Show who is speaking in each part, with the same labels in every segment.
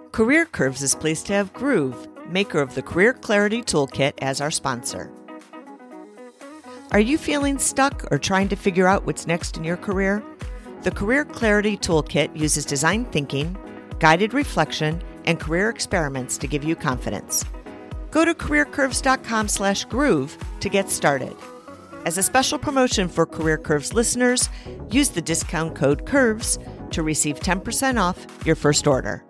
Speaker 1: Career Curves is pleased to have Groove, maker of the Career Clarity Toolkit, as our sponsor. Are you feeling stuck or trying to figure out what's next in your career? The Career Clarity Toolkit uses design thinking, guided reflection, and career experiments to give you confidence. Go to careercurves.com/groove to get started. As a special promotion for Career Curves listeners, use the discount code CURVES to receive 10% off your first order.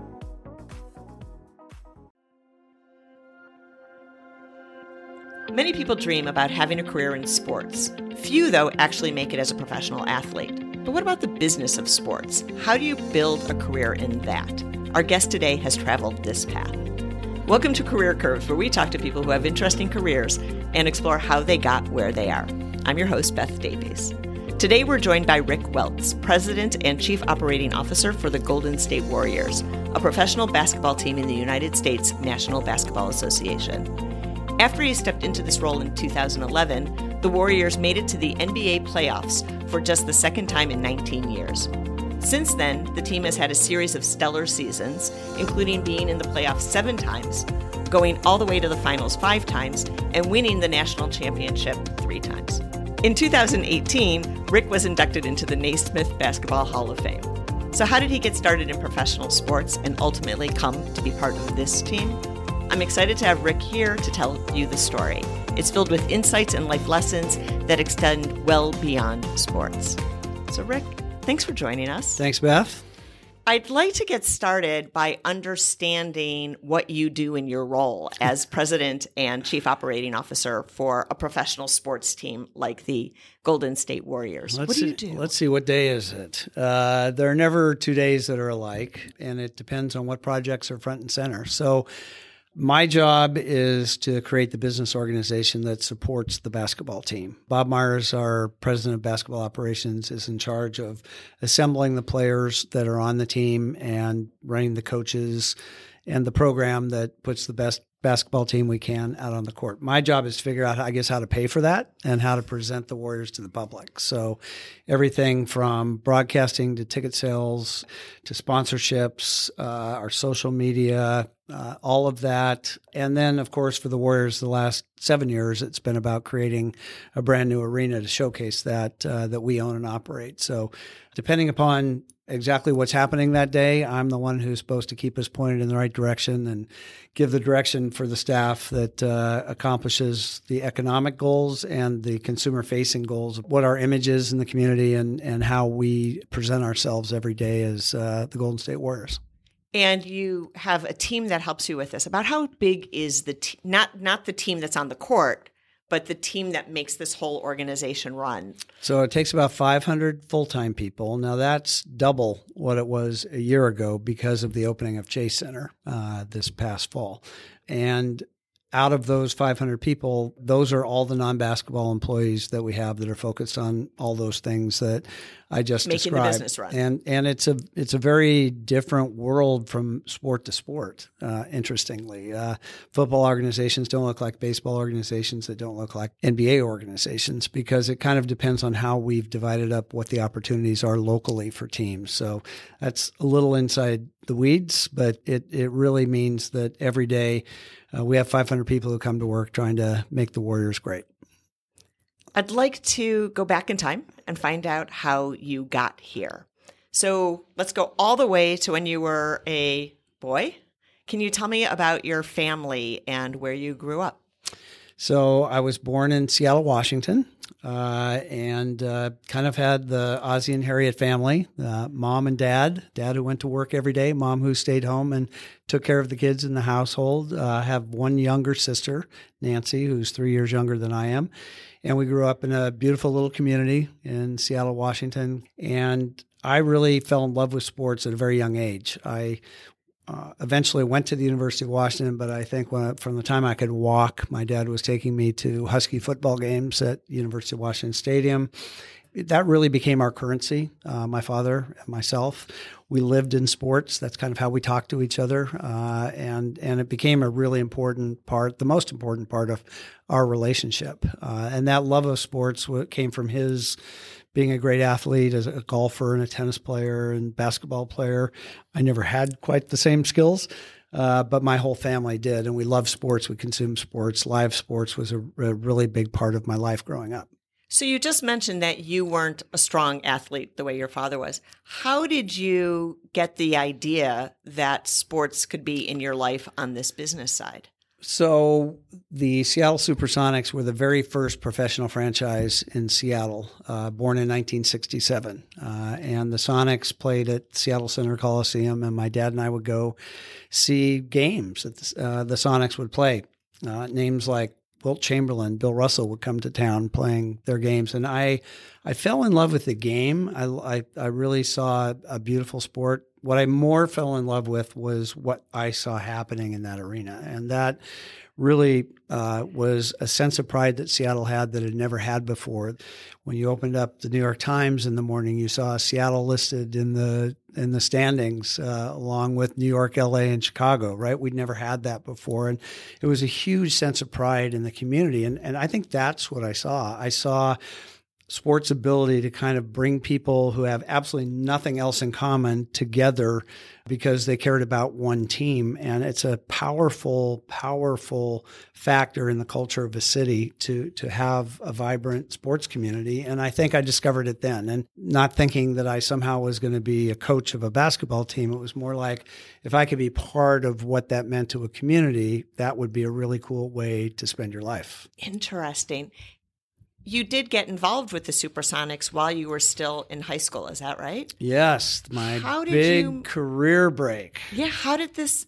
Speaker 1: Many people dream about having a career in sports. Few, though, actually make it as a professional athlete. But what about the business of sports? How do you build a career in that? Our guest today has traveled this path. Welcome to Career Curves, where we talk to people who have interesting careers and explore how they got where they are. I'm your host, Beth Davies. Today, we're joined by Rick Welts, President and Chief Operating Officer for the Golden State Warriors, a professional basketball team in the United States National Basketball Association. After he stepped into this role in 2011, the Warriors made it to the NBA playoffs for just the second time in 19 years. Since then, the team has had a series of stellar seasons, including being in the playoffs 7 times, going all the way to the finals 5 times, and winning the national championship 3 times. In 2018, Rick was inducted into the Naismith Basketball Hall of Fame. So how did he get started in professional sports and ultimately come to be part of this team? I'm excited to have Rick here to tell you the story. It's filled with insights and life lessons that extend well beyond sports. So Rick, thanks for joining us.
Speaker 2: Thanks, Beth.
Speaker 1: I'd like to get started by understanding what you do in your role as President and Chief Operating Officer for a professional sports team like the Golden State Warriors. What do you do?
Speaker 2: Let's see, what day is it? There are never 2 days that are alike, and it depends on what projects are front and center. So my job is to create the business organization that supports the basketball team. Bob Myers, our president of basketball operations, is in charge of assembling the players that are on the team and running the coaches and the program that puts the best basketball team we can out on the court. My job is to figure out, how to pay for that and how to present the Warriors to the public. So everything from broadcasting to ticket sales to sponsorships, our social media, all of that. And then, of course, for the Warriors, the last 7 years, it's been about creating a brand new arena to showcase that we own and operate. So depending upon exactly what's happening that day, I'm the one who's supposed to keep us pointed in the right direction and give the direction for the staff that accomplishes the economic goals and the consumer-facing goals of what our image is in the community and how we present ourselves every day as the Golden State Warriors.
Speaker 1: And you have a team that helps you with this. About how big is the not the team that's on the court, but the team that makes this whole organization run?
Speaker 2: So it takes about 500 full-time people. Now that's double what it was a year ago because of the opening of Chase Center this past fall. And out of those 500 people, those are all the non-basketball employees that we have that are focused on all those things that I just
Speaker 1: described. Making the business run.
Speaker 2: And it's a very different world from sport to sport, interestingly. Football organizations don't look like baseball organizations. They don't look like NBA organizations because it kind of depends on how we've divided up what the opportunities are locally for teams. So that's a little inside the weeds, but it really means that every day we have 500 people who come to work trying to make the Warriors great.
Speaker 1: I'd like to go back in time and find out how you got here. So let's go all the way to when you were a boy. Can you tell me about your family and where you grew up?
Speaker 2: So I was born in Seattle, Washington, and kind of had the Ozzie and Harriet family, mom and dad who went to work every day, mom who stayed home and took care of the kids in the household. I have one younger sister, Nancy, who's 3 years younger than I am. And we grew up in a beautiful little community in Seattle, Washington. And I really fell in love with sports at a very young age. I eventually went to the University of Washington, but I think from the time I could walk, my dad was taking me to Husky football games at University of Washington Stadium. That really became our currency, my father and myself. We lived in sports. That's kind of how we talked to each other. And it became a really important part, the most important part of our relationship. And that love of sports came from his being a great athlete as a golfer and a tennis player and basketball player. I never had quite the same skills, but my whole family did. And we love sports. We consume sports. Live sports was a really big part of my life growing up.
Speaker 1: So you just mentioned that you weren't a strong athlete the way your father was. How did you get the idea that sports could be in your life on this business side?
Speaker 2: So the Seattle Supersonics were the very first professional franchise in Seattle, born in 1967. And the Sonics played at Seattle Center Coliseum, and my dad and I would go see games that the Sonics would play. Names like Wilt Chamberlain, Bill Russell would come to town playing their games. And I fell in love with the game. I really saw a beautiful sport. What I more fell in love with was what I saw happening in that arena. And that really was a sense of pride that Seattle had that it never had before. When you opened up the New York Times in the morning, you saw Seattle listed in the standings along with New York, LA, and Chicago, right? We'd never had that before. And it was a huge sense of pride in the community. And I think that's what I saw. I saw sports' ability to kind of bring people who have absolutely nothing else in common together because they cared about one team. And it's a powerful, powerful factor in the culture of a city to have a vibrant sports community. And I think I discovered it then, and not thinking that I somehow was going to be a coach of a basketball team. It was more like if I could be part of what that meant to a community, that would be a really cool way to spend your life.
Speaker 1: Interesting. You did get involved with the Supersonics while you were still in high school, is that right?
Speaker 2: Yes, my big career break.
Speaker 1: Yeah, how did this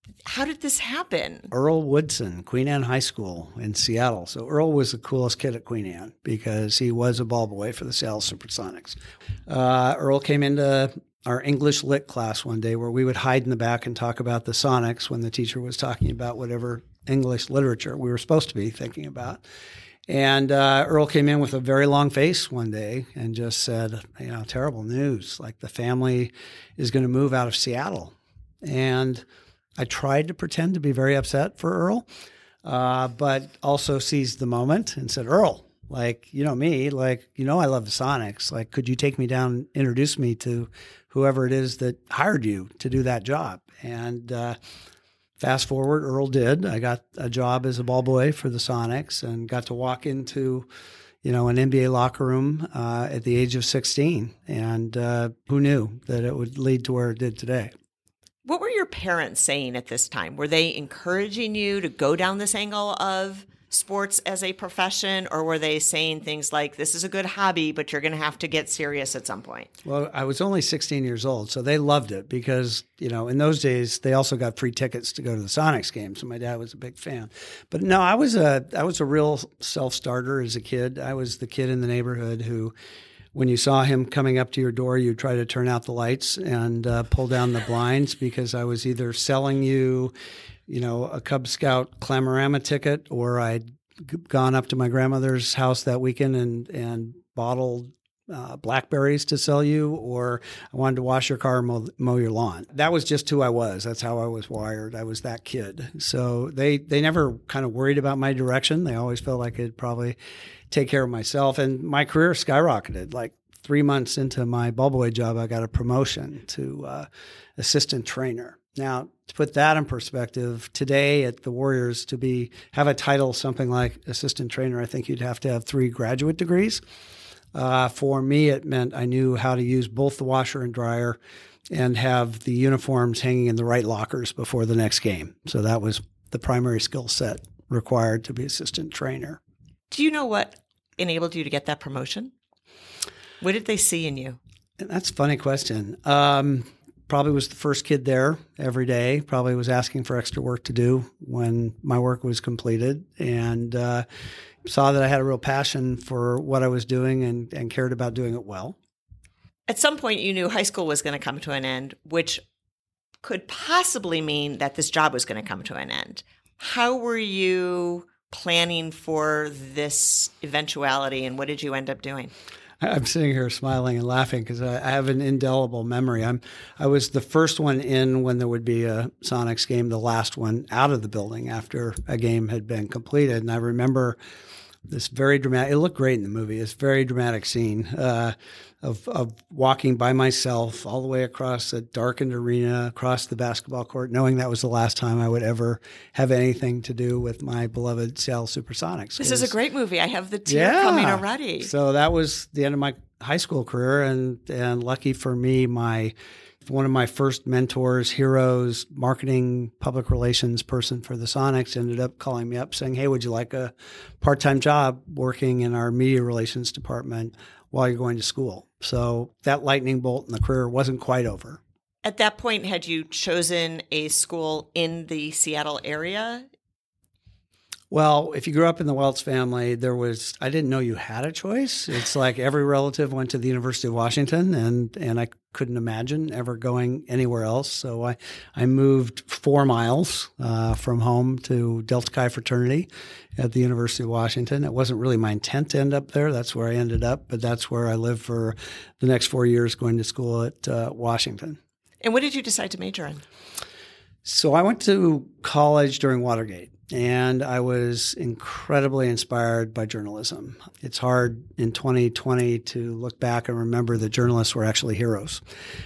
Speaker 1: happen?
Speaker 2: Earl Woodson, Queen Anne High School in Seattle. So Earl was the coolest kid at Queen Anne because he was a ball boy for the Seattle Supersonics. Earl came into our English Lit class one day where we would hide in the back and talk about the Sonics when the teacher was talking about whatever English literature we were supposed to be thinking about. And Earl came in with a very long face one day and just said, terrible news. Like the family is going to move out of Seattle. And I tried to pretend to be very upset for Earl, but also seized the moment and said, Earl, me, I love the Sonics. Could you take me down, introduce me to whoever it is that hired you to do that job? And fast forward, Earl did. I got a job as a ball boy for the Sonics and got to walk into, an NBA locker room at the age of 16. And who knew that it would lead to where it did today?
Speaker 1: What were your parents saying at this time? Were they encouraging you to go down this angle of sports as a profession, or were they saying things like, this is a good hobby, but you're going to have to get serious at some point?
Speaker 2: Well, I was only 16 years old, so they loved it because, in those days, they also got free tickets to go to the Sonics games, so my dad was a big fan. But no, I was a real self-starter as a kid. I was the kid in the neighborhood who, when you saw him coming up to your door, you'd try to turn out the lights and pull down the blinds because I was either selling you a Cub Scout Clamorama ticket, or I'd gone up to my grandmother's house that weekend and bottled blackberries to sell you, or I wanted to wash your car and mow your lawn. That was just who I was. That's how I was wired. I was that kid. So they never kind of worried about my direction. They always felt like I could probably take care of myself. And my career skyrocketed. 3 months into my ball boy job, I got a promotion to assistant trainer. Now, to put that in perspective, today at the Warriors, have a title something like assistant trainer, I think you'd have to have 3 graduate degrees. For me, it meant I knew how to use both the washer and dryer and have the uniforms hanging in the right lockers before the next game. So that was the primary skill set required to be assistant trainer.
Speaker 1: Do you know what enabled you to get that promotion? What did they see in you?
Speaker 2: That's a funny question. Probably was the first kid there every day, probably was asking for extra work to do when my work was completed, and saw that I had a real passion for what I was doing and cared about doing it well.
Speaker 1: At some point, you knew high school was going to come to an end, which could possibly mean that this job was going to come to an end. How were you planning for this eventuality, and what did you end up doing?
Speaker 2: I'm sitting here smiling and laughing because I have an indelible memory. I was the first one in when there would be a Sonics game, the last one out of the building after a game had been completed. And I remember this very dramatic, it looked great in the movie, this very dramatic scene of walking by myself all the way across a darkened arena, across the basketball court, knowing that was the last time I would ever have anything to do with my beloved Seattle Supersonics.
Speaker 1: This is a great movie. I have the tear coming already.
Speaker 2: So that was the end of my high school career, and lucky for me, one of my first mentors, heroes, marketing, public relations person for the Sonics ended up calling me up saying, hey, would you like a part-time job working in our media relations department while you're going to school? So that lightning bolt in the career wasn't quite over.
Speaker 1: At that point, had you chosen a school in the Seattle area?
Speaker 2: Well, if you grew up in the Welts family, I didn't know you had a choice. It's like every relative went to the University of Washington, and I couldn't imagine ever going anywhere else. So I moved 4 miles from home to Delta Chi fraternity at the University of Washington. It wasn't really my intent to end up there. That's where I ended up, but that's where I lived for the next 4 years going to school at Washington.
Speaker 1: And what did you decide to major in?
Speaker 2: So I went to college during Watergate. And I was incredibly inspired by journalism. It's hard in 2020 to look back and remember that journalists were actually heroes.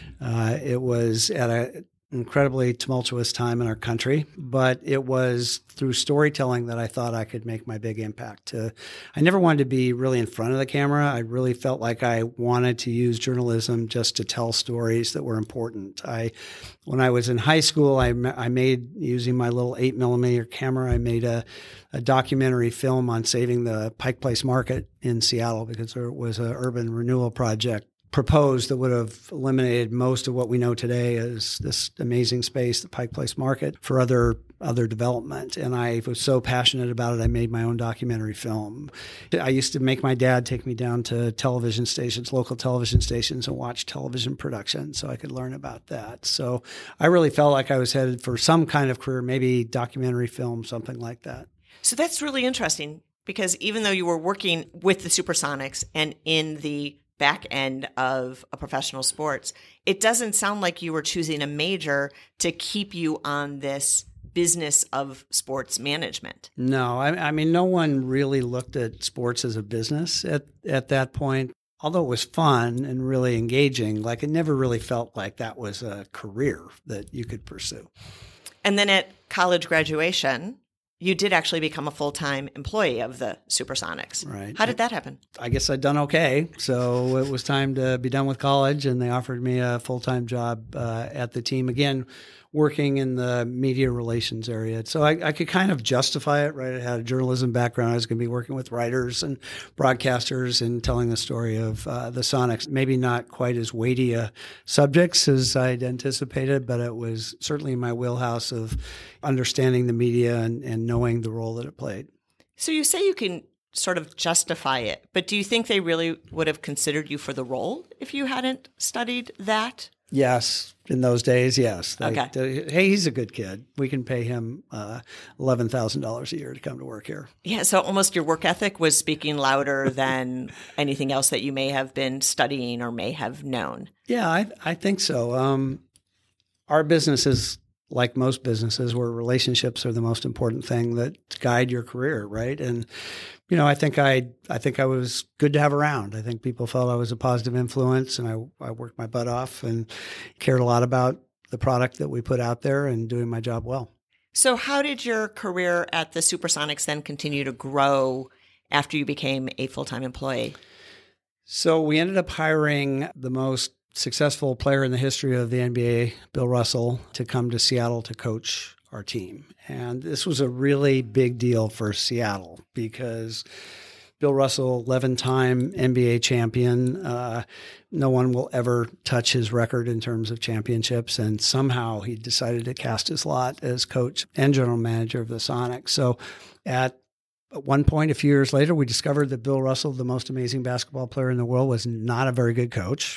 Speaker 2: It was at an incredibly tumultuous time in our country, but it was through storytelling that I thought I could make my big impact. I never wanted to be really in front of the camera. I really felt like I wanted to use journalism just to tell stories that were important. When I was in high school, I made, using my little 8mm camera, I made a documentary film on saving the Pike Place Market in Seattle because there was an urban renewal project proposed that would have eliminated most of what we know today as this amazing space, the Pike Place Market, for other development. And I was so passionate about it, I made my own documentary film. I used to make my dad take me down to television stations, local television stations, and watch television production so I could learn about that. So I really felt like I was headed for some kind of career, maybe documentary film, something like that.
Speaker 1: So that's really interesting because even though you were working with the Supersonics and in the back end of a professional sports, it doesn't sound like you were choosing a major to keep you on this business of sports management.
Speaker 2: No, I mean, no one really looked at sports as a business at that point. Although it was fun and really engaging, like it never really felt like that was a career that you could pursue.
Speaker 1: And then at college graduation, you did actually become a full-time employee of the Supersonics.
Speaker 2: Right.
Speaker 1: How did that happen?
Speaker 2: I guess I'd done okay. So it was time to be done with college, and they offered me a full-time job at the team, again, working in the media relations area. So I could kind of justify it, right? I had a journalism background. I was going to be working with writers and broadcasters and telling the story of the Sonics. Maybe not quite as weighty subjects as I'd anticipated, but it was certainly in my wheelhouse of understanding the media and knowing the role that it played.
Speaker 1: So you say you can sort of justify it, but do you think they really would have considered you for the role if you hadn't studied that?
Speaker 2: Yes. In those days, yes.
Speaker 1: Okay.
Speaker 2: Hey, he's a good kid. We can pay him $11,000 a year to come to work here.
Speaker 1: Yeah, so almost your work ethic was speaking louder than anything else that you may have been studying or may have known.
Speaker 2: Yeah, I think so. Our business is like most businesses where relationships are the most important thing that guide your career, right? And I think I was good to have around. I think people felt I was a positive influence, and I worked my butt off and cared a lot about the product that we put out there and doing my job well.
Speaker 1: So how did your career at the Supersonics then continue to grow after you became a full-time employee?
Speaker 2: So we ended up hiring the most successful player in the history of the NBA, Bill Russell, to come to Seattle to coach our team. And this was a really big deal for Seattle because Bill Russell, 11-time NBA champion, no one will ever touch his record in terms of championships. And somehow he decided to cast his lot as coach and general manager of the Sonics. So at one point, a few years later, we discovered that Bill Russell, the most amazing basketball player in the world, was not a very good coach.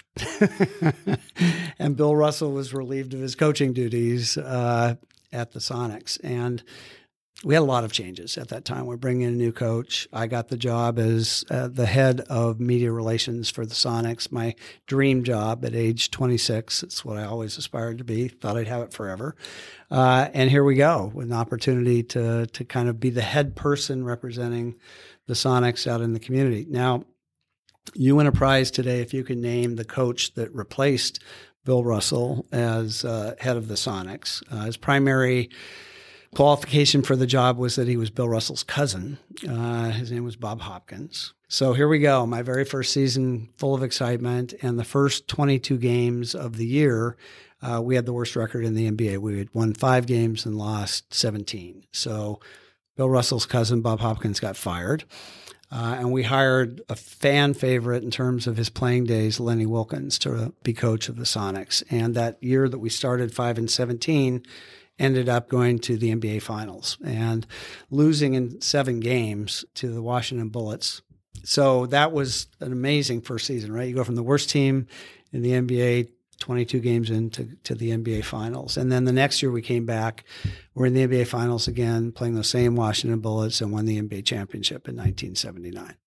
Speaker 2: And Bill Russell was relieved of his coaching duties at the Sonics. And We had a lot of changes at that time. We're bringing in a new coach. I got the job as the head of media relations for the Sonics, my dream job at age 26. It's what I always aspired to be. Thought I'd have it forever. And here we go with an opportunity to kind of be the head person representing the Sonics out in the community. Now, you win a prize today if you can name the coach that replaced Bill Russell as head of the Sonics. His primary qualification for the job was that he was Bill Russell's cousin. His name was Bob Hopkins. So here we go, my very first season, full of excitement, and the first 22 games of the year, we had the worst record in the NBA. We had won 5 games and lost 17. So Bill Russell's cousin, Bob Hopkins, got fired. And we hired a fan favorite in terms of his playing days, Lenny Wilkins, to be coach of the Sonics. And that year that we started 5-17, ended up going to the NBA Finals and losing in 7 games to the Washington Bullets. So that was an amazing first season, right? You go from the worst team in the NBA 22 games into the NBA Finals. And then the next year we came back. We're in the NBA Finals again, playing the same Washington Bullets, and won the NBA championship in 1979.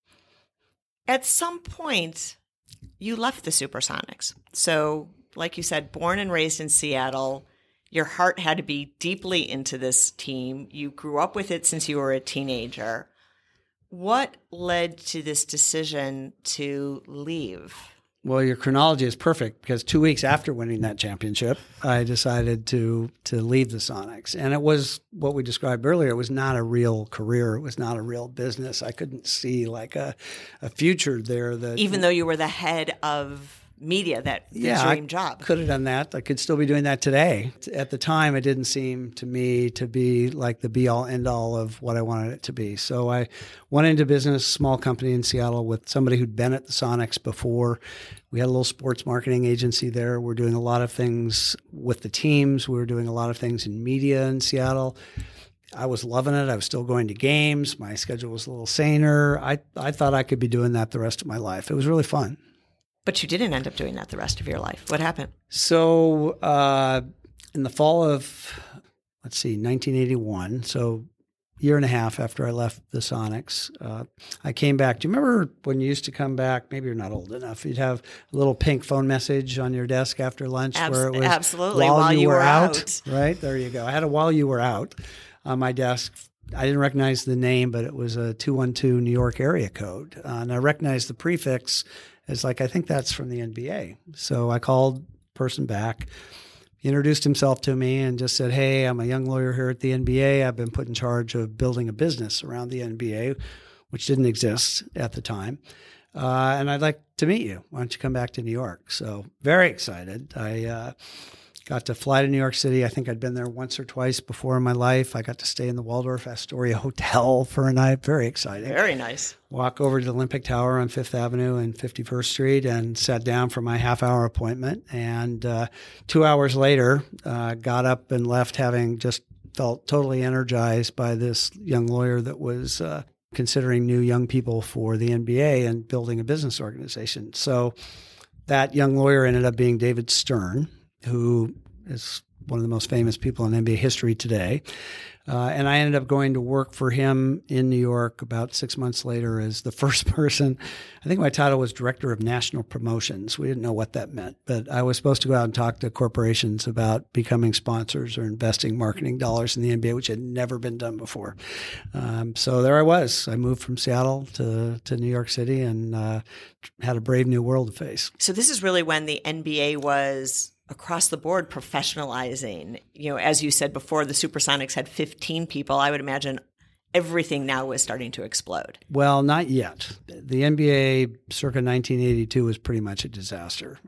Speaker 1: At some point, you left the Supersonics. So, like you said, born and raised in Seattle, your heart had to be deeply into this team. You grew up with it since you were a teenager. What led to this decision to leave?
Speaker 2: Well, your chronology is perfect because 2 weeks after winning that championship, I decided to leave the Sonics. And it was what we described earlier. It was not a real career. It was not a real business. I couldn't see like a future there. That
Speaker 1: even though you were the head of media, dream job.
Speaker 2: I could have done that. I could still be doing that today. At the time, it didn't seem to me to be like the be-all, end-all of what I wanted it to be. So I went into business, small company in Seattle with somebody who'd been at the Sonics before. We had a little sports marketing agency there. We're doing a lot of things with the teams. We were doing a lot of things in media in Seattle. I was loving it. I was still going to games. My schedule was a little saner. I thought I could be doing that the rest of my life. It was really fun.
Speaker 1: But you didn't end up doing that the rest of your life. What happened?
Speaker 2: So in the fall of, 1981, so a year and a half after I left the Sonics, I came back. Do you remember when you used to come back? Maybe you're not old enough. You'd have a little pink phone message on your desk after lunch where it was
Speaker 1: absolutely while you were out.
Speaker 2: Right? There you go. I had a while you were out on my desk. I didn't recognize the name, but it was a 212 New York area code. And I recognized the prefix as I think that's from the NBA. So I called the person back. He introduced himself to me and just said, hey, I'm a young lawyer here at the NBA. I've been put in charge of building a business around the NBA, which didn't exist at the time. And I'd like to meet you. Why don't you come back to New York? So very excited. I got to fly to New York City. I think I'd been there once or twice before in my life. I got to stay in the Waldorf Astoria Hotel for a night. Very exciting.
Speaker 1: Very nice.
Speaker 2: Walk over to the Olympic Tower on 5th Avenue and 51st Street and sat down for my half-hour appointment. And 2 hours later, got up and left having just felt totally energized by this young lawyer that was considering new young people for the NBA and building a business organization. So that young lawyer ended up being David Stern, who is one of the most famous people in NBA history today. And I ended up going to work for him in New York about 6 months later as the first person. I think my title was Director of National Promotions. We didn't know what that meant, but I was supposed to go out and talk to corporations about becoming sponsors or investing marketing dollars in the NBA, which had never been done before. So there I was. I moved from Seattle to New York City and had a brave new world to face.
Speaker 1: So this is really when the NBA was across the board professionalizing. As you said before, the Supersonics had 15 people. I would imagine everything now was starting to explode.
Speaker 2: Well, not yet. The NBA circa 1982 was pretty much a disaster.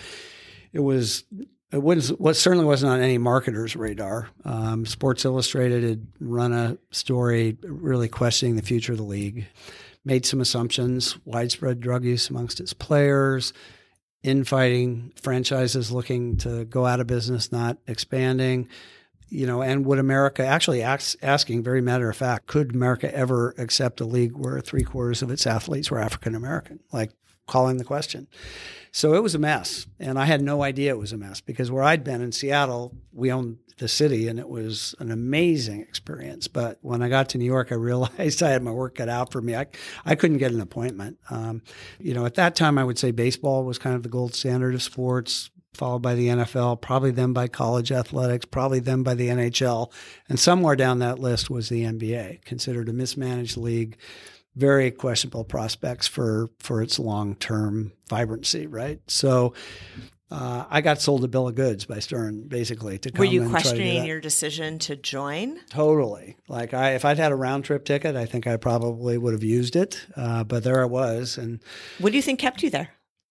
Speaker 2: It certainly wasn't on any marketer's radar. Sports Illustrated had run a story really questioning the future of the league, made some assumptions, widespread drug use amongst its players, infighting, franchises looking to go out of business, not expanding, and would America actually asking, very matter of fact, could America ever accept a league where 3/4 of its athletes were African American? Like, of calling the question. So it was a mess, and I had no idea it was a mess because where I'd been in Seattle, we owned the city, and it was an amazing experience. But when I got to New York, I realized I had my work cut out for me. I couldn't get an appointment. At that time, I would say baseball was kind of the gold standard of sports, followed by the NFL, probably then by college athletics, probably then by the NHL. And somewhere down that list was the NBA, considered a mismanaged league, very questionable prospects for its long-term vibrancy, right? So I got sold a bill of goods by Stern, basically, to come.
Speaker 1: Were you
Speaker 2: and try to do
Speaker 1: questioning
Speaker 2: that.
Speaker 1: your decision to join?
Speaker 2: Totally. Like if I'd had a round-trip ticket, I think I probably would have used it. But there I was. And
Speaker 1: What do you think kept you there?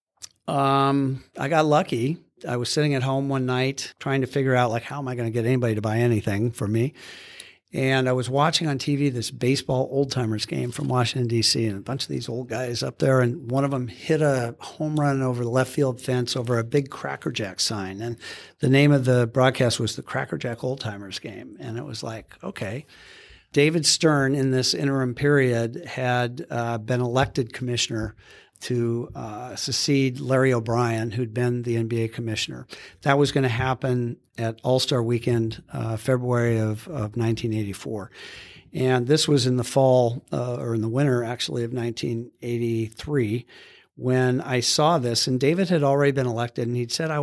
Speaker 2: I got lucky. I was sitting at home one night trying to figure out, like, how am I going to get anybody to buy anything from me? And I was watching on TV this baseball old-timers game from Washington, D.C., and a bunch of these old guys up there, and one of them hit a home run over the left field fence over a big Cracker Jack sign. And the name of the broadcast was the Cracker Jack Old-Timers game. And it was like, okay. David Stern, in this interim period, had been elected commissioner to succeed Larry O'Brien, who'd been the NBA commissioner. That was going to happen at All-Star Weekend, February of 1984. And this was in the fall, or in the winter, actually, of 1983, when I saw this. And David had already been elected, and he'd said,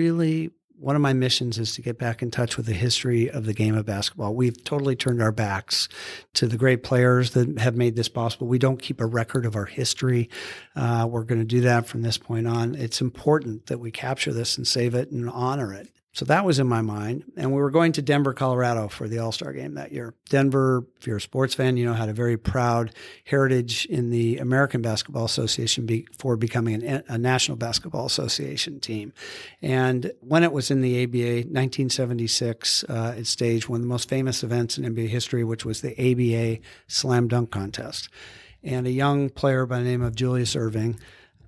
Speaker 2: one of my missions is to get back in touch with the history of the game of basketball. We've totally turned our backs to the great players that have made this possible. We don't keep a record of our history. We're going to do that from this point on. It's important that we capture this and save it and honor it. So that was in my mind. And we were going to Denver, Colorado for the All-Star game that year. Denver, if you're a sports fan, had a very proud heritage in the American Basketball Association before becoming a National Basketball Association team. And when it was in the ABA, 1976, it staged one of the most famous events in NBA history, which was the ABA Slam Dunk Contest. And a young player by the name of Julius Erving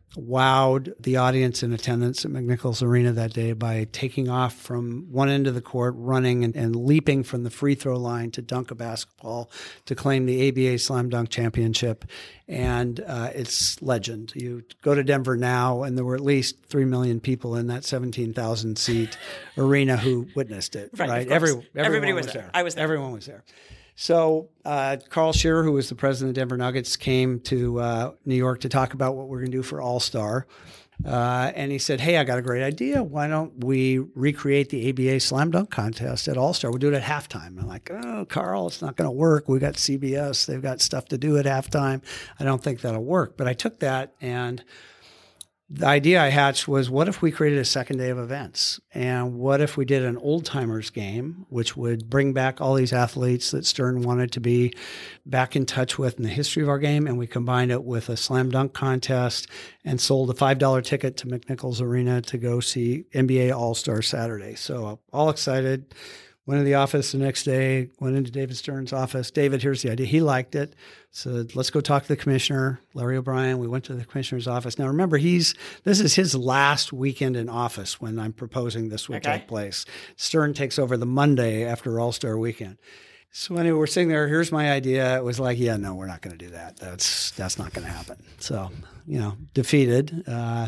Speaker 2: wowed the audience in attendance at McNichols Arena that day by taking off from one end of the court, running and leaping from the free throw line to dunk a basketball to claim the ABA Slam Dunk Championship. And it's legend. You go to Denver now, and there were at least 3 million people in that 17,000 seat arena who witnessed it. Right? Everybody was there. I was there. Everyone was there. So Carl Shearer, who was the president of Denver Nuggets, came to New York to talk about what we're going to do for All-Star. And he said, hey, I got a great idea. Why don't we recreate the ABA Slam Dunk Contest at All-Star? We'll do it at halftime. I'm like, oh, Carl, it's not going to work. We got CBS. They've got stuff to do at halftime. I don't think that'll work. But I took that, and the idea I hatched was, what if we created a second day of events? And what if we did an old-timers game, which would bring back all these athletes that Stern wanted to be back in touch with in the history of our game, and we combined it with a slam dunk contest and sold a $5 ticket to McNichols Arena to go see NBA All-Star Saturday. So all excited. Went to the office the next day, went into David Stern's office. David, here's the idea. He liked it. Said, let's go talk to the commissioner, Larry O'Brien. We went to the commissioner's office. Now, remember, this is his last weekend in office when I'm proposing this would take place. Stern takes over the Monday after All-Star Weekend. So anyway, we're sitting there. Here's my idea. It was like, yeah, no, we're not going to do that. That's not going to happen. So, defeated.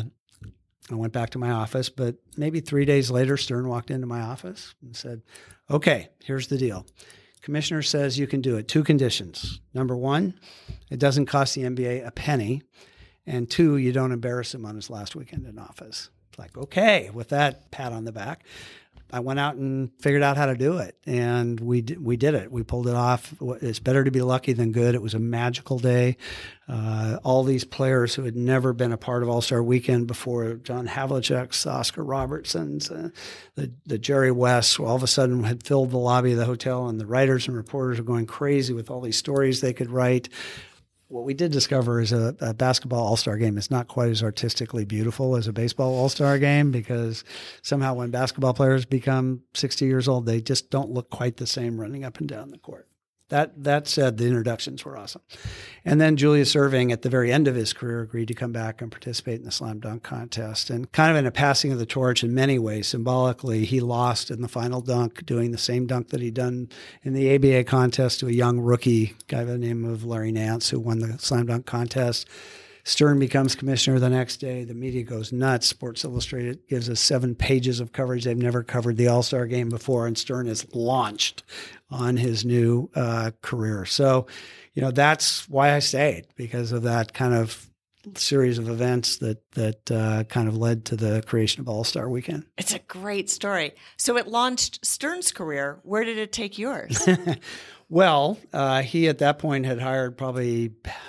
Speaker 2: I went back to my office, but maybe 3 days later, Stern walked into my office and said, okay, here's the deal. Commissioner says you can do it. 2 conditions. Number 1, it doesn't cost the NBA a penny. And 2, you don't embarrass him on his last weekend in office. It's like, okay, with that pat on the back, I went out and figured out how to do it. And we did it. We pulled it off. It's better to be lucky than good. It was a magical day. All these players who had never been a part of All-Star Weekend before, John Havlicek's, Oscar Robertson's, the Jerry Wests, all of a sudden had filled the lobby of the hotel, and the writers and reporters were going crazy with all these stories they could write. What we did discover is a basketball All-Star game is not quite as artistically beautiful as a baseball All-Star game, because somehow when basketball players become 60 years old, they just don't look quite the same running up and down the court. That said, the introductions were awesome. And then Julius Erving, at the very end of his career, agreed to come back and participate in the slam dunk contest. And kind of in a passing of the torch in many ways, symbolically, he lost in the final dunk, doing the same dunk that he'd done in the ABA contest to a young rookie guy by the name of Larry Nance, who won the slam dunk contest. Stern becomes commissioner the next day. The media goes nuts. Sports Illustrated gives us 7 pages of coverage. They've never covered the All-Star game before, and Stern is launched on his new career. So, that's why I stayed, because of that kind of series of events that kind of led to the creation of All-Star Weekend.
Speaker 1: It's a great story. So it launched Stern's career. Where did it take yours?
Speaker 2: Well, he at that point had hired probably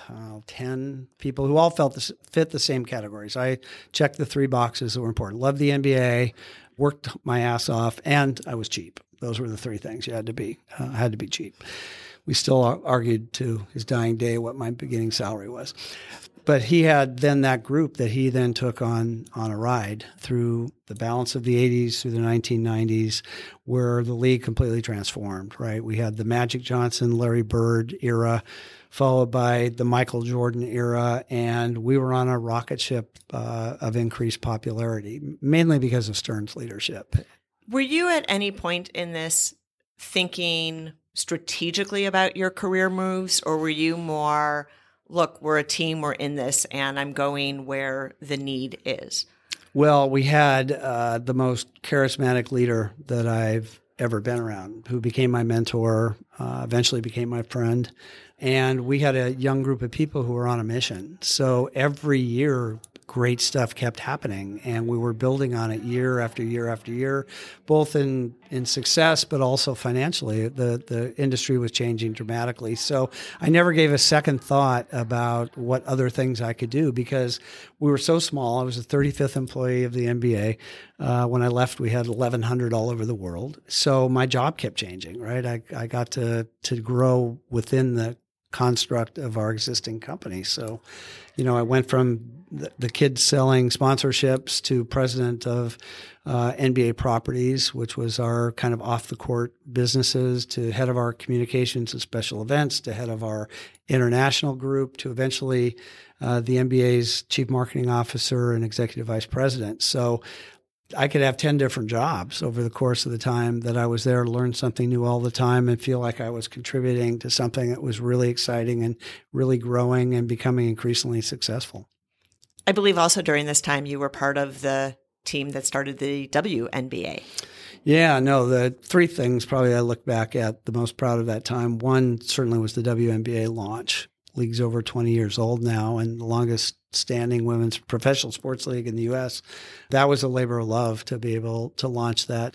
Speaker 2: 10 people who all fit the same categories. I checked the 3 boxes that were important. Loved the NBA, worked my ass off, and I was cheap. Those were the 3 things you had to be. I had to be cheap. We still argued to his dying day what my beginning salary was. But he had then that group that he then took on a ride through the balance of the 80s, through the 1990s, where the league completely transformed, right? We had the Magic Johnson, Larry Bird era, followed by the Michael Jordan era, and we were on a rocket ship of increased popularity, mainly because of Stern's leadership.
Speaker 1: Were you at any point in this thinking strategically about your career moves, or were you more, look, we're a team, we're in this, and I'm going where the need is?
Speaker 2: Well, we had the most charismatic leader that I've ever been around, who became my mentor, eventually became my friend. And we had a young group of people who were on a mission. So every year, great stuff kept happening, and we were building on it year after year after year, both in success, but also financially. The industry was changing dramatically. So I never gave a second thought about what other things I could do, because we were so small. I was the 35th employee of the NBA. When I left, we had 1,100 all over the world. So my job kept changing, right? I got to grow within the construct of our existing company. So, I went from the kid selling sponsorships to president of NBA Properties, which was our kind of off-the-court businesses, to head of our communications and special events, to head of our international group, to eventually the NBA's chief marketing officer and executive vice president. So I could have 10 different jobs over the course of the time that I was there, learn something new all the time, and feel like I was contributing to something that was really exciting and really growing and becoming increasingly successful.
Speaker 1: I believe also during this time you were part of the team that started the WNBA.
Speaker 2: Yeah, no, the 3 things probably I look back at the most proud of that time. One certainly was the WNBA launch. League's over 20 years old now, and the longest standing women's professional sports league in the U.S. That was a labor of love to be able to launch that.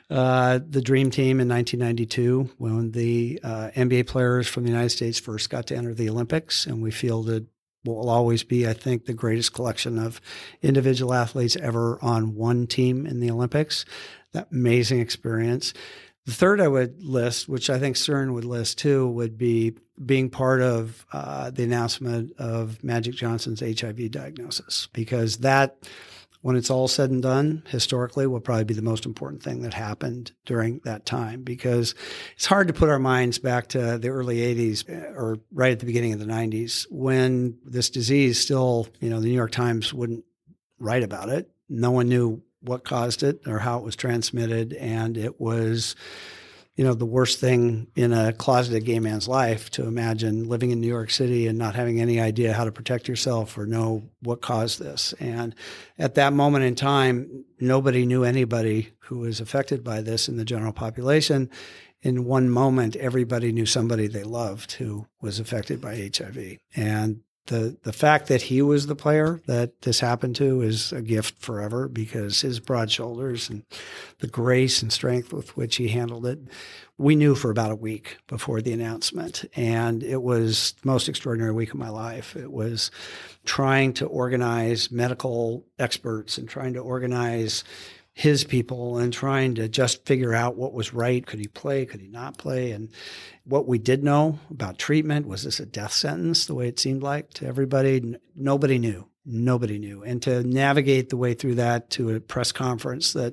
Speaker 2: The Dream Team in 1992, when the NBA players from the United States first got to enter the Olympics, and we fielded what will always be, I think, the greatest collection of individual athletes ever on one team in the Olympics. That amazing experience. The third I would list, which I think Stern would list too, would be being part of the announcement of Magic Johnson's HIV diagnosis, because that, when it's all said and done, historically will probably be the most important thing that happened during that time, because it's hard to put our minds back to the early 80s or right at the beginning of the 90s when this disease still, the New York Times wouldn't write about it. No one knew what caused it or how it was transmitted. And it was, the worst thing in a closeted gay man's life to imagine living in New York City and not having any idea how to protect yourself or know what caused this. And at that moment in time, nobody knew anybody who was affected by this in the general population. In one moment, everybody knew somebody they loved who was affected by HIV. And the fact that he was the player that this happened to is a gift forever, because his broad shoulders and the grace and strength with which he handled it, we knew for about a week before the announcement. And it was the most extraordinary week of my life. It was trying to organize medical experts and trying to organize his people and trying to just figure out what was right. Could he play? Could he not play? And what we did know about treatment, was this a death sentence, the way it seemed like to everybody? Nobody knew. Nobody knew. And to navigate the way through that to a press conference that,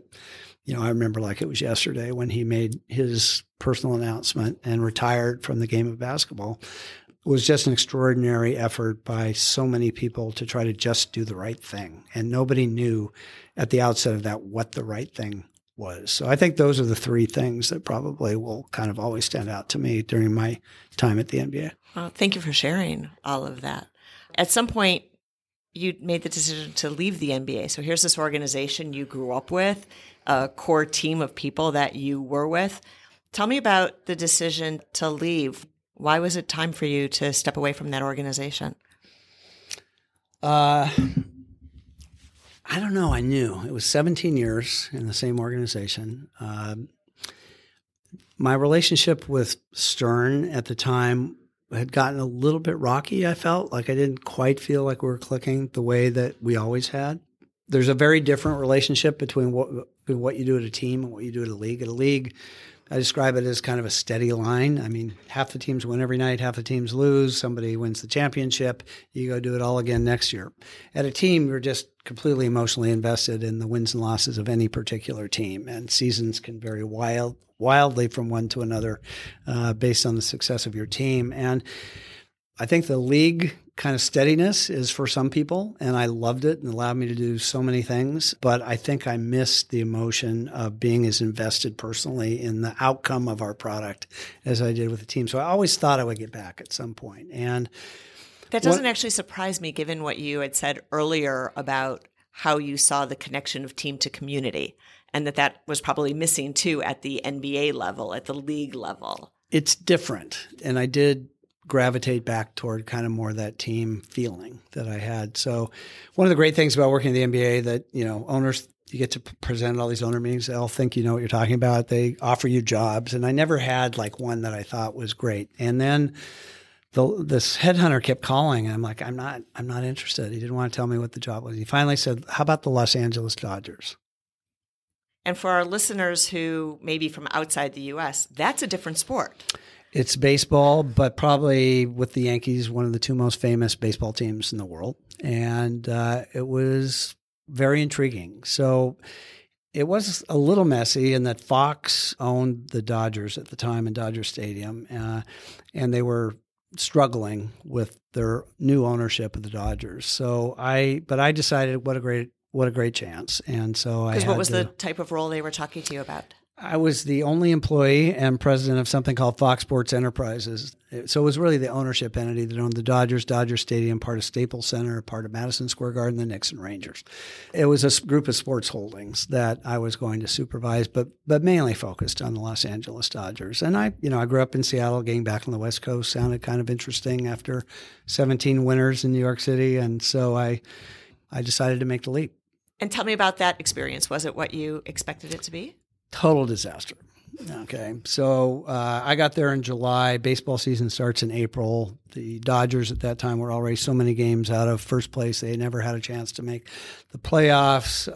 Speaker 2: I remember like it was yesterday when he made his personal announcement and retired from the game of basketball, was just an extraordinary effort by so many people to try to just do the right thing. And nobody knew at the outset of that what the right thing was. So I think those are the 3 things that probably will kind of always stand out to me during my time at the NBA.
Speaker 1: Well, thank you for sharing all of that. At some point, you made the decision to leave the NBA. So here's this organization you grew up with, a core team of people that you were with. Tell me about the decision to leave. Why was it time for you to step away from that organization?
Speaker 2: I don't know. I knew. It was 17 years in the same organization. My relationship with Stern at the time had gotten a little bit rocky, I felt. Like I didn't quite feel like we were clicking the way that we always had. There's a very different relationship between what you do at a team and what you do at a league. At a league, I describe it as kind of a steady line. I mean, half the teams win every night, half the teams lose. Somebody wins the championship. You go do it all again next year. At a team, you're just completely emotionally invested in the wins and losses of any particular team, and seasons can vary wildly from one to another based on the success of your team. And I think the league kind of steadiness is for some people, and I loved it and allowed me to do so many things. But I think I missed the emotion of being as invested personally in the outcome of our product as I did with the team. So I always thought I would get back at some point. And
Speaker 1: that doesn't actually surprise me, given what you had said earlier about how you saw the connection of team to community, and that was probably missing too at the NBA level, at the league level.
Speaker 2: It's different. And I did gravitate back toward kind of more that team feeling that I had. So one of the great things about working in the NBA that, owners, you get to present at all these owner meetings. They all think you know what you're talking about. They offer you jobs. And I never had like one that I thought was great. And then this headhunter kept calling. And I'm like, I'm not interested. He didn't want to tell me what the job was. He finally said, how about the Los Angeles Dodgers?
Speaker 1: And for our listeners who may be from outside the U.S., that's a different sport.
Speaker 2: It's baseball, but probably with the Yankees, one of the two most famous baseball teams in the world. And it was very intriguing. So it was a little messy in that Fox owned the Dodgers at the time in Dodger Stadium, and they were struggling with their new ownership of the Dodgers. So I decided what a great chance. And so
Speaker 1: because what was the type of role they were talking to you about?
Speaker 2: I was the only employee and president of something called Fox Sports Enterprises. So it was really the ownership entity that owned the Dodgers, Dodger Stadium, part of Staples Center, part of Madison Square Garden, the Knicks and Rangers. It was a group of sports holdings that I was going to supervise, but mainly focused on the Los Angeles Dodgers. And I grew up in Seattle. Getting back on the West Coast sounded kind of interesting after 17 winters in New York City. And so I decided to make the leap.
Speaker 1: And tell me about that experience. Was it what you expected it to be?
Speaker 2: Total disaster. Okay. So I got there in July. Baseball season starts in April. The Dodgers at that time were already so many games out of first place. They never had a chance to make the playoffs.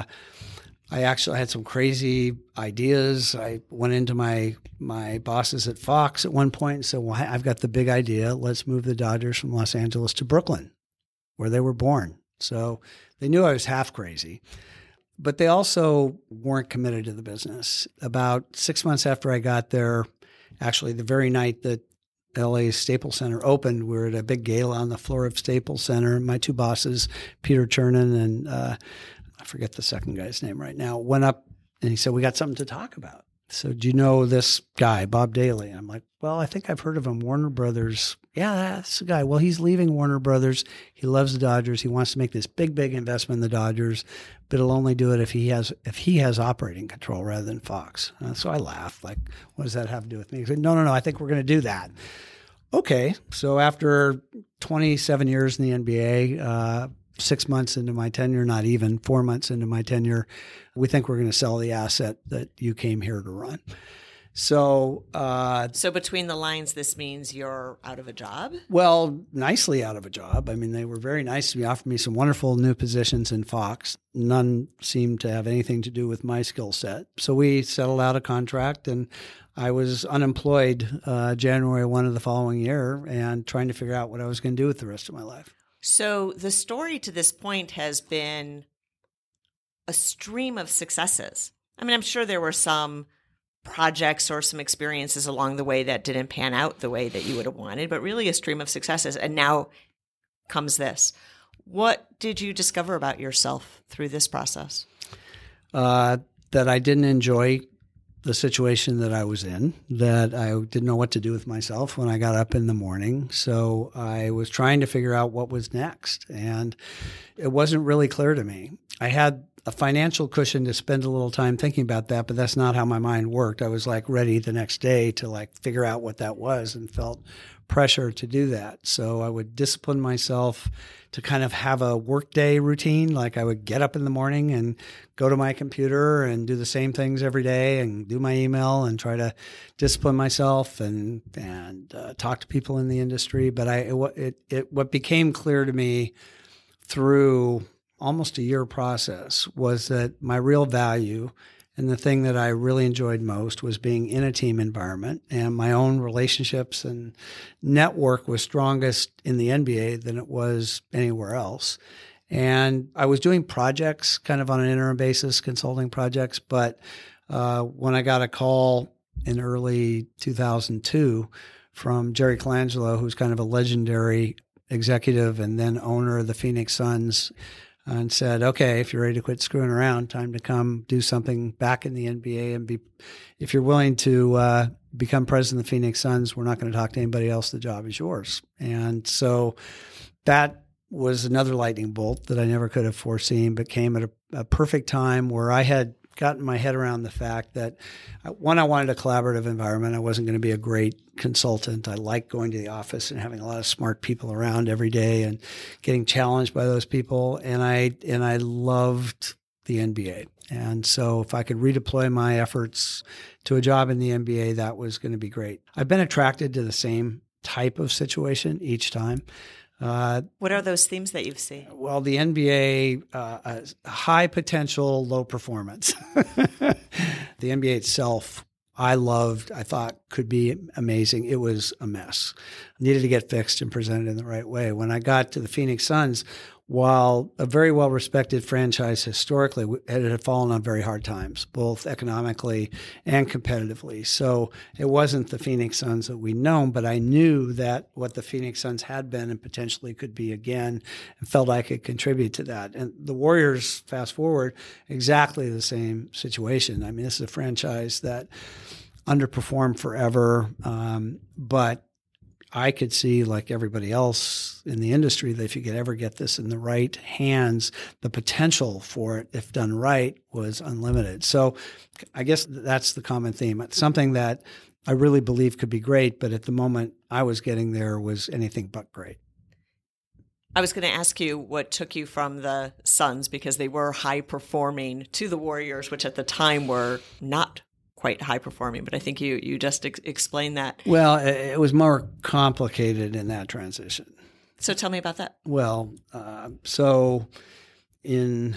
Speaker 2: I actually had some crazy ideas. I went into my bosses at Fox at one point and said, well, I've got the big idea. Let's move the Dodgers from Los Angeles to Brooklyn, where they were born. So they knew I was half crazy. But they also weren't committed to the business. About 6 months after I got there, actually the very night that LA's Staples Center opened, we were at a big gala on the floor of Staples Center. My two bosses, Peter Chernin and I forget the second guy's name right now, went up and he said, we got something to talk about. So do you know this guy, Bob Daly? I'm like, well, I think I've heard of him, Warner Brothers. Yeah, that's the guy. Well, he's leaving Warner Brothers. He loves the Dodgers. He wants to make this big investment in the Dodgers, but he'll only do it if he has operating control rather than Fox. So I laughed, like, what does that have to do with me? He said, no, I think we're going to do that. Okay. So after 27 years in the NBA, 6 months into my tenure, not even 4 months into my tenure, we think we're going to sell the asset that you came here to run. So
Speaker 1: between the lines, this means you're out of a job?
Speaker 2: Well, nicely out of a job. I mean, they were very nice to me, offered me some wonderful new positions in Fox. None seemed to have anything to do with my skill set. So we settled out a contract, and I was unemployed January 1 of the following year and trying to figure out what I was going to do with the rest of my life.
Speaker 1: So the story to this point has been a stream of successes. I mean, I'm sure there were some projects or some experiences along the way that didn't pan out the way that you would have wanted, but really a stream of successes. And now comes this. What did you discover about yourself through this process?
Speaker 2: That I didn't enjoy the situation that I was in, that I didn't know what to do with myself when I got up in the morning. So I was trying to figure out what was next. And it wasn't really clear to me. I had a financial cushion to spend a little time thinking about that, but that's not how my mind worked. I was like ready the next day to like figure out what that was and felt pressure to do that. So I would discipline myself to kind of have a workday routine. Like I would get up in the morning and go to my computer and do the same things every day and do my email and try to discipline myself and talk to people in the industry. But what became clear to me through almost a year process was that my real value and the thing that I really enjoyed most was being in a team environment, and my own relationships and network was strongest in the NBA than it was anywhere else. And I was doing projects kind of on an interim basis, consulting projects. But when I got a call in early 2002 from Jerry Colangelo, who's kind of a legendary executive and then owner of the Phoenix Suns, and said, okay, if you're ready to quit screwing around, time to come do something back in the NBA and if you're willing to become president of the Phoenix Suns, we're not going to talk to anybody else. The job is yours. And so that was another lightning bolt that I never could have foreseen, but came at a perfect time where I had gotten my head around the fact that, one, I wanted a collaborative environment. I wasn't going to be a great consultant. I liked going to the office and having a lot of smart people around every day and getting challenged by those people. And I loved the NBA. And so if I could redeploy my efforts to a job in the NBA, that was going to be great. I've been attracted to the same type of situation each time.
Speaker 1: What are those themes that you've seen?
Speaker 2: Well, the NBA, high potential, low performance. The NBA itself, I thought could be amazing. It was a mess. Needed to get fixed and presented in the right way. When I got to the Phoenix Suns, while a very well-respected franchise historically, it had fallen on very hard times, both economically and competitively. So it wasn't the Phoenix Suns that we'd known, but I knew that what the Phoenix Suns had been and potentially could be again, and felt I could contribute to that. And the Warriors, fast forward, exactly the same situation. I mean, this is a franchise that underperformed forever, but I could see, like everybody else in the industry, that if you could ever get this in the right hands, the potential for it, if done right, was unlimited. So I guess that's the common theme. It's something that I really believe could be great, but at the moment I was getting there was anything but great.
Speaker 1: I was going to ask you what took you from the Suns, because they were high performing, to the Warriors, which at the time were not quite high performing, but I think you just explained that.
Speaker 2: Well, it was more complicated in that transition.
Speaker 1: So tell me about that.
Speaker 2: Well, so in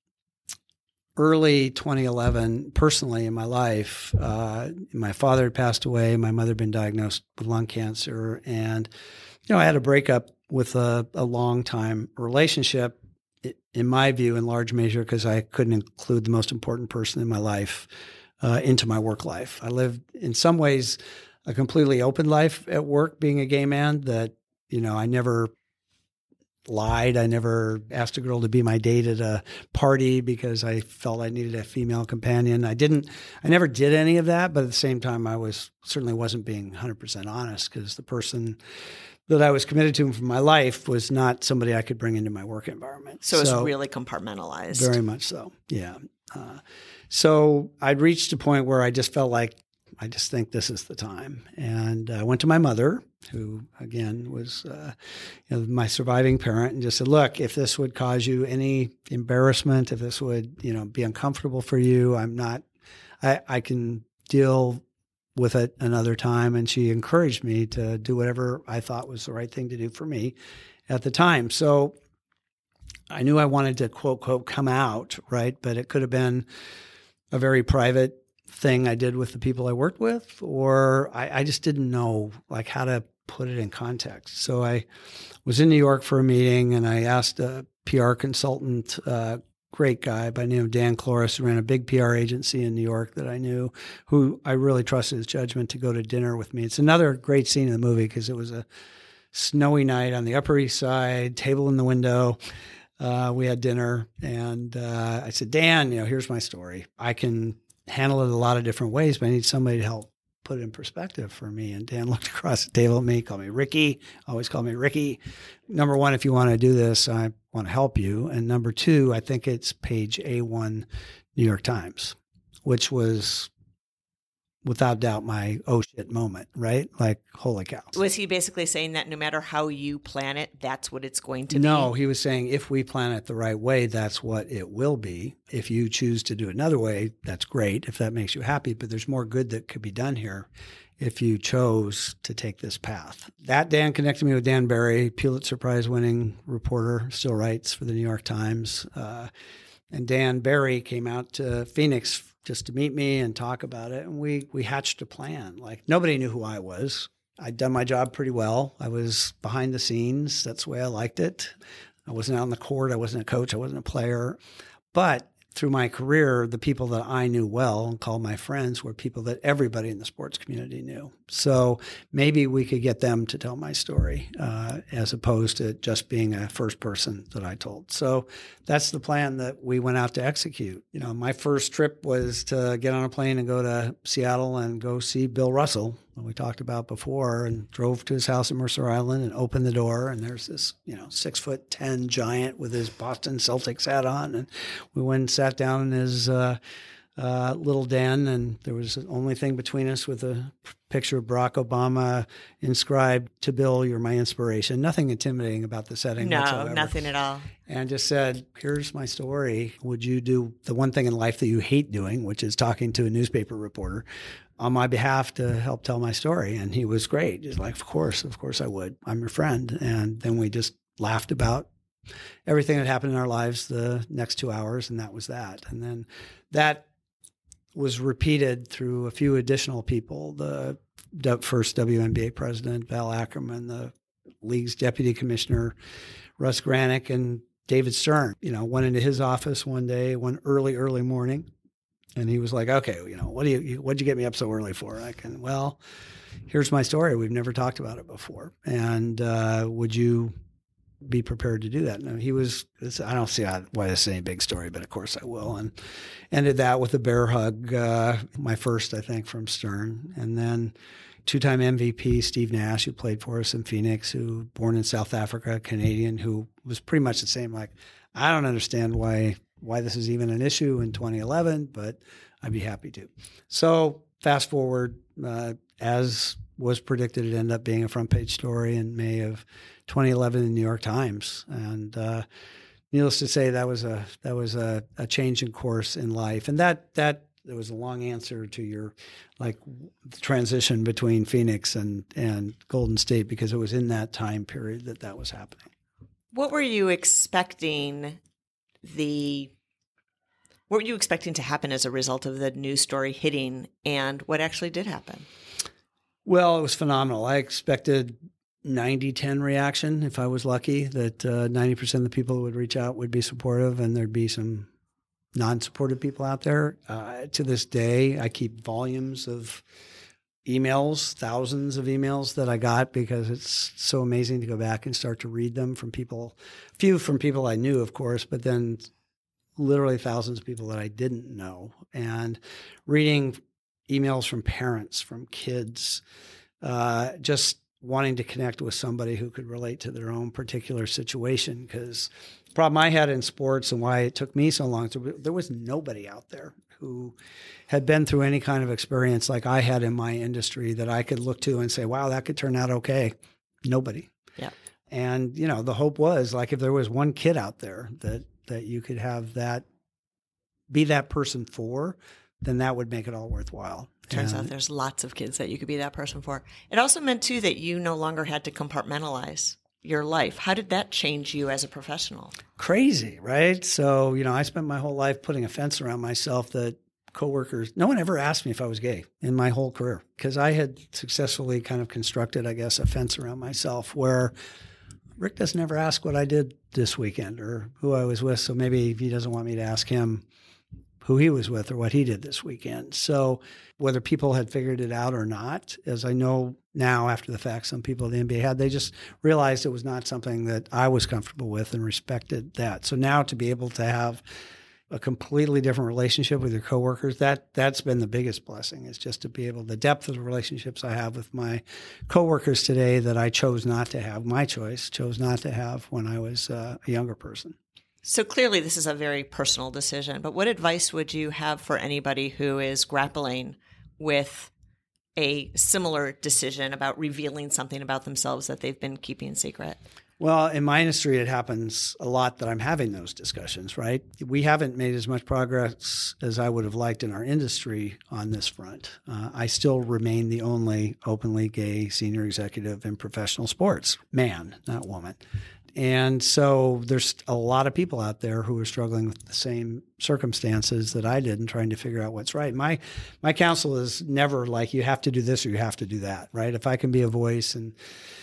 Speaker 2: early 2011, personally in my life, my father had passed away. My mother had been diagnosed with lung cancer. And, I had a breakup with a long-time relationship, in my view, in large measure, because I couldn't include the most important person in my life into my work life. I lived, in some ways, a completely open life at work, being a gay man, that, I never lied. I never asked a girl to be my date at a party because I felt I needed a female companion. I never did any of that, but at the same time, I certainly wasn't being 100% honest, because the person that I was committed to for my life was not somebody I could bring into my work environment.
Speaker 1: So it was really compartmentalized.
Speaker 2: Very much so, yeah. So I'd reached a point where I just felt like, I just think this is the time. And I went to my mother, who, again, was my surviving parent, and just said, look, if this would cause you any embarrassment, if this would be uncomfortable for you, I can deal with it another time. And she encouraged me to do whatever I thought was the right thing to do for me at the time. So I knew I wanted to, quote, quote, come out, right? But it could have been a very private thing I did with the people I worked with, or I just didn't know how to put it in context. So I was in New York for a meeting, and I asked a PR consultant, great guy by the name of Dan Cloris, who ran a big PR agency in New York that I knew, who I really trusted his judgment, to go to dinner with me. It's another great scene in the movie, because it was a snowy night on the Upper East Side, table in the window. We had dinner, and I said, Dan, here's my story. I can handle it a lot of different ways, but I need somebody to help put it in perspective for me. And Dan looked across the table at me, called me Ricky, always call me Ricky. Number one, if you want to do this, I want to help you. And number two, I think it's page A1 New York Times, which was without doubt my oh shit moment, right? Like, holy cow.
Speaker 1: Was he basically saying that no matter how you plan it, that's what it's going to be?
Speaker 2: No, he was saying if we plan it the right way, that's what it will be. If you choose to do it another way, that's great if that makes you happy, but there's more good that could be done here if you chose to take this path. That Dan connected me with Dan Barry, Pulitzer Prize winning reporter, still writes for the New York Times. And Dan Barry came out to Phoenix just to meet me and talk about it. And we hatched a plan. Like, nobody knew who I was. I'd done my job pretty well. I was behind the scenes. That's the way I liked it. I wasn't out on the court. I wasn't a coach. I wasn't a player. But through my career, the people that I knew well and called my friends were people that everybody in the sports community knew. So maybe we could get them to tell my story as opposed to just being a first person that I told. So that's the plan that we went out to execute. You know, my first trip was to get on a plane and go to Seattle and go see Bill Russell, who we talked about before, and drove to his house in Mercer Island and opened the door. And there's this, 6'10" giant with his Boston Celtics hat on. And we went and sat down in his little den, and there was the only thing between us with a picture of Barack Obama inscribed, "To Bill, you're my inspiration." Nothing intimidating about the setting whatsoever.
Speaker 1: No, nothing at all.
Speaker 2: And just said, here's my story. Would you do the one thing in life that you hate doing, which is talking to a newspaper reporter, on my behalf to help tell my story? And he was great. He's like, of course I would. I'm your friend. And then we just laughed about everything that happened in our lives the next 2 hours, and that was that. And then that was repeated through a few additional people. The first WNBA president, Val Ackerman, the league's deputy commissioner, Russ Granick, and David Stern. Went into his office one day, one early morning, and he was like, "Okay, what'd you get me up so early for?" Well, here's my story. We've never talked about it before, and would you be prepared to do that? And he was, I don't see why this is any big story, but of course I will. And ended that with a bear hug, my first, I think, from Stern. And then two-time MVP Steve Nash, who played for us in Phoenix, who born in South Africa, Canadian, who was pretty much the same. Like, I don't understand why this is even an issue in 2011, but I'd be happy to. So fast forward, as was predicted, it ended up being a front page story in May of 2011 in the New York Times. And needless to say, that was a change in course in life. And that there was a long answer to your the transition between Phoenix and Golden State, because it was in that time period that was happening.
Speaker 1: What were you expecting to happen as a result of the news story hitting, and what actually did happen?
Speaker 2: Well, it was phenomenal. I expected 90-10 reaction if I was lucky, that 90% of the people who would reach out would be supportive, and there'd be some non-supportive people out there. To this day, I keep volumes of emails, thousands of emails that I got, because it's so amazing to go back and start to read them from people, few from people I knew, of course, but then literally thousands of people that I didn't know, and reading emails from parents, from kids, just wanting to connect with somebody who could relate to their own particular situation. Because the problem I had in sports and why it took me so long, there was nobody out there who had been through any kind of experience like I had in my industry that I could look to and say, wow, that could turn out okay. Nobody.
Speaker 1: Yeah.
Speaker 2: And, the hope was, like, if there was one kid out there that you could have that, be that person for, then that would make it all worthwhile.
Speaker 1: Turns out there's lots of kids that you could be that person for. It also meant, too, that you no longer had to compartmentalize your life. How did that change you as a professional?
Speaker 2: Crazy, right? So, I spent my whole life putting a fence around myself that coworkers, no one ever asked me if I was gay in my whole career, because I had successfully kind of constructed, I guess, a fence around myself where Rick doesn't ever ask what I did this weekend or who I was with. So maybe he doesn't want me to ask him who he was with or what he did this weekend. So whether people had figured it out or not, as I know now after the fact, some people at the NBA had, they just realized it was not something that I was comfortable with and respected that. So now to be able to have, a completely different relationship with your coworkers. That's been the biggest blessing, is just to be able, the depth of the relationships I have with my coworkers today that I chose not to have, chose not to have when I was a younger person.
Speaker 1: So clearly this is a very personal decision, but what advice would you have for anybody who is grappling with a similar decision about revealing something about themselves that they've been keeping secret?
Speaker 2: Well, in my industry, it happens a lot that I'm having those discussions, right? We haven't made as much progress as I would have liked in our industry on this front. I still remain the only openly gay senior executive in professional sports, man, not woman. And so there's a lot of people out there who are struggling with the same circumstances that I did and trying to figure out what's right. My counsel is never like, you have to do this or you have to do that, right? If I can be a voice and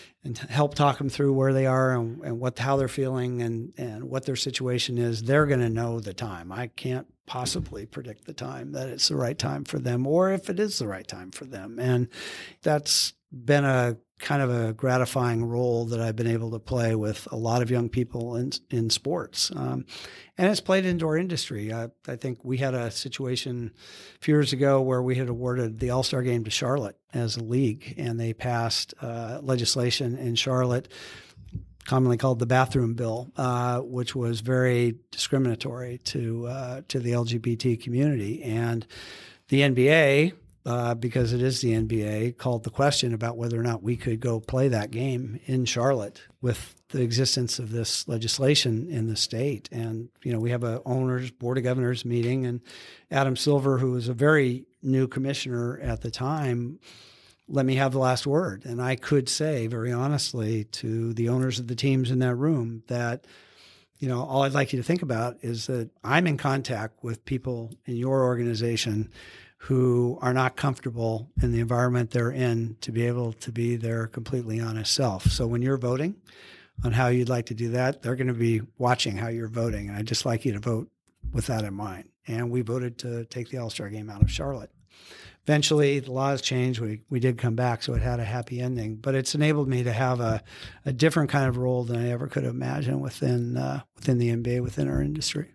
Speaker 2: help talk them through where they are and how they're feeling and what their situation is, they're going to know the time. I can't possibly predict the time that it's the right time for them, or if it is the right time for them. And that's been a kind of a gratifying role that I've been able to play with a lot of young people in sports. And it's played into our industry. I think we had a situation a few years ago where we had awarded the All-Star Game to Charlotte as a league, and they passed legislation in Charlotte, commonly called the bathroom bill, which was very discriminatory to the LGBT community. And the NBA, because it is the NBA, called the question about whether or not we could go play that game in Charlotte with the existence of this legislation in the state. And, we have a board of governors meeting, and Adam Silver, who was a very new commissioner at the time, let me have the last word. And I could say very honestly to the owners of the teams in that room that, all I'd like you to think about is that I'm in contact with people in your organization who are not comfortable in the environment they're in to be able to be their completely honest self. So when you're voting on how you'd like to do that, they're going to be watching how you're voting. And I'd just like you to vote with that in mind. And we voted to take the All-Star Game out of Charlotte. Eventually, the laws changed. We did come back, so it had a happy ending. But it's enabled me to have a different kind of role than I ever could have imagined within the NBA, within our industry.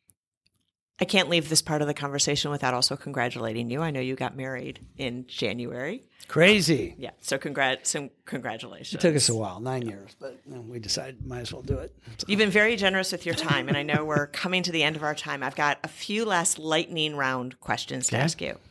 Speaker 1: I can't leave this part of the conversation without also congratulating you. I know you got married in January.
Speaker 2: Crazy.
Speaker 1: Yeah. So congratulations.
Speaker 2: It took us a while, 9 years, but we decided might as well do it. So.
Speaker 1: You've been very generous with your time, and I know we're coming to the end of our time. I've got a few last lightning round questions to ask you.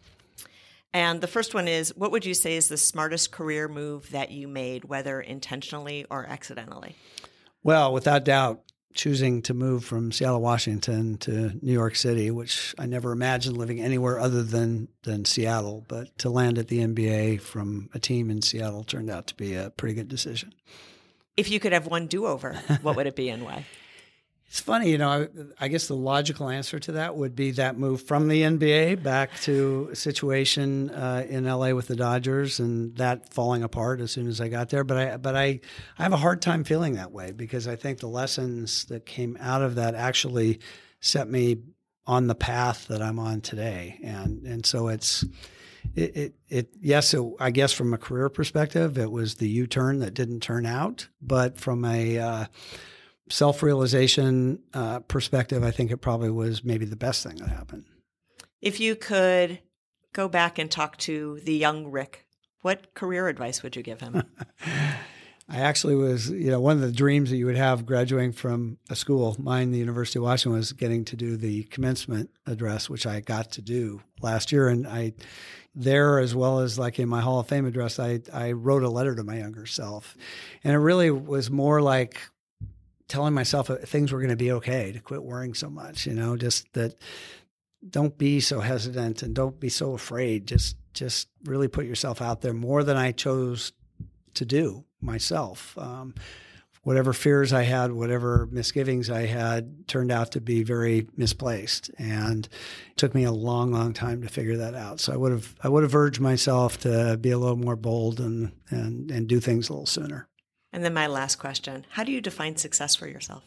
Speaker 1: And the first one is, what would you say is the smartest career move that you made, whether intentionally or accidentally?
Speaker 2: Well, without doubt, choosing to move from Seattle, Washington to New York City, which I never imagined living anywhere other than Seattle. But to land at the NBA from a team in Seattle turned out to be a pretty good decision.
Speaker 1: If you could have one do-over, what would it be and why?
Speaker 2: It's funny, I guess the logical answer to that would be that move from the NBA back to a situation in LA with the Dodgers, and that falling apart as soon as I got there. But I have a hard time feeling that way, because I think the lessons that came out of that actually set me on the path that I'm on today. And so I guess from a career perspective, it was the U-turn that didn't turn out, but from a self-realization perspective, I think it probably was maybe the best thing that happened.
Speaker 1: If you could go back and talk to the young Rick, what career advice would you give him?
Speaker 2: I actually was, one of the dreams that you would have graduating from a school, mine, the University of Washington, was getting to do the commencement address, which I got to do last year. And there, as well as like in my Hall of Fame address, I wrote a letter to my younger self. And it really was more like telling myself that things were going to be okay, to quit worrying so much, just that don't be so hesitant and don't be so afraid. Just really put yourself out there more than I chose to do myself. Whatever fears I had, whatever misgivings I had, turned out to be very misplaced, and it took me a long, long time to figure that out. So I would have urged myself to be a little more bold and do things a little sooner.
Speaker 1: And then my last question, how do you define success for yourself?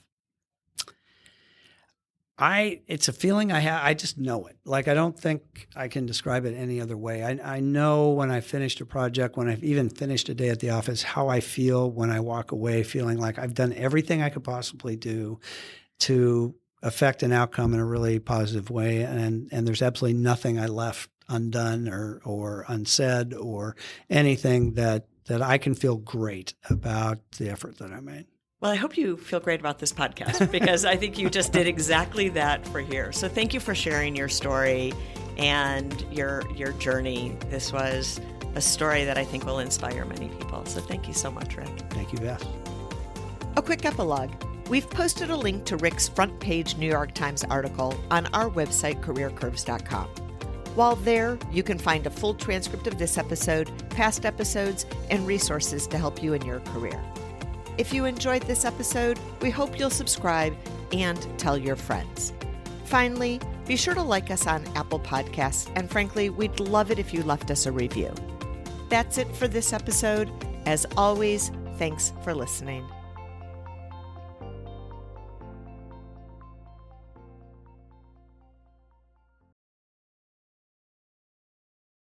Speaker 2: It's a feeling I have. I just know it. Like, I don't think I can describe it any other way. I know when I finished a project, when I've even finished a day at the office, how I feel when I walk away feeling like I've done everything I could possibly do to affect an outcome in a really positive way. And there's absolutely nothing I left undone or unsaid or anything that I can feel great about the effort that I made.
Speaker 1: Well, I hope you feel great about this podcast because I think you just did exactly that for here. So thank you for sharing your story and your journey. This was a story that I think will inspire many people. So thank you so much, Rick.
Speaker 2: Thank you, Beth.
Speaker 1: A quick epilogue. We've posted a link to Rick's front page New York Times article on our website, careercurves.com. While there, you can find a full transcript of this episode, past episodes, and resources to help you in your career. If you enjoyed this episode, we hope you'll subscribe and tell your friends. Finally, be sure to like us on Apple Podcasts, and frankly, we'd love it if you left us a review. That's it for this episode. As always, thanks for listening.